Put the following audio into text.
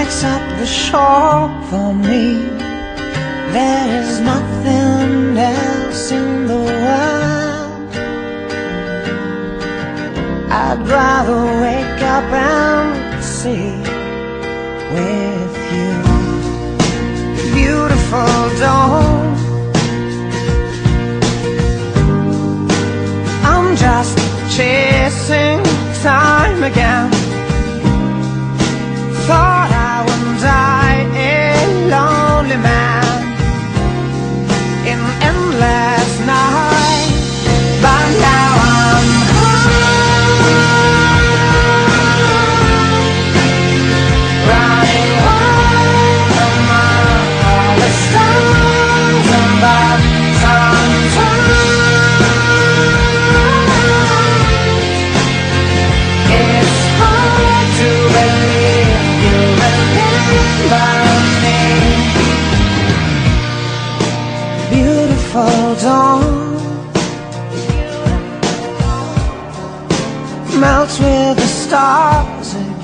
lights up the shore for me. There is nothing else in the world. I'd rather wake up and see with you. Beautiful dawn, I'm just chasing time again. Thought I would die a lonely man in endless night, but now I'm high, running over all the stars above. Sometimes it's hard to believe you remember me. Beautiful dawn melts with the stars again.